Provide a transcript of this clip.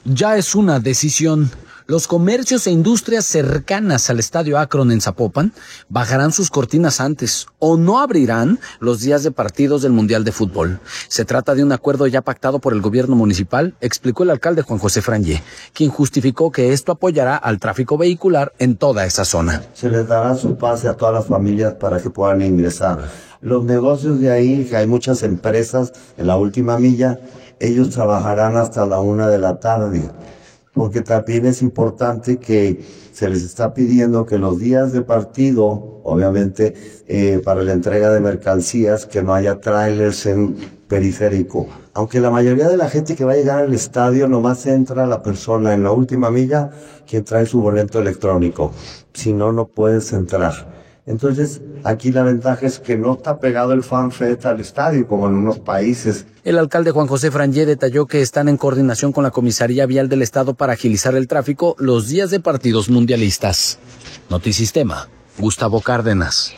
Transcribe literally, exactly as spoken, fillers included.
Ya es una decisión. Los comercios e industrias cercanas al Estadio Akron en Zapopan bajarán sus cortinas antes o no abrirán los días de partidos del Mundial de Fútbol. Se trata de un acuerdo ya pactado por el gobierno municipal, explicó el alcalde Juan José Frangé, quien justificó que esto apoyará al tráfico vehicular en toda esa zona. Se les dará su pase a todas las familias para que puedan ingresar. Los negocios de ahí, que hay muchas empresas en la última milla, ellos trabajarán hasta la una de la tarde. Porque también es importante que se les está pidiendo que los días de partido, obviamente eh, para la entrega de mercancías, que no haya trailers en periférico. Aunque la mayoría de la gente que va a llegar al estadio nomás entra la persona en la última milla quien trae su boleto electrónico. Si no, no puedes entrar. Entonces, aquí la ventaja es que no está pegado el FanFest al estadio como en unos países. El alcalde Juan José Frangé detalló que están en coordinación con la Comisaría Vial del Estado para agilizar el tráfico los días de partidos mundialistas. Notisistema, Gustavo Cárdenas.